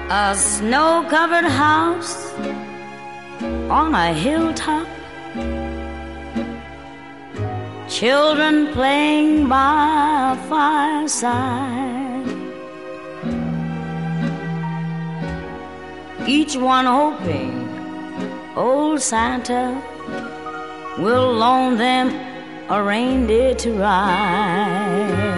A snow-covered house on a hilltop, children playing by a fireside, each one hoping old Santa will loan them a reindeer to ride.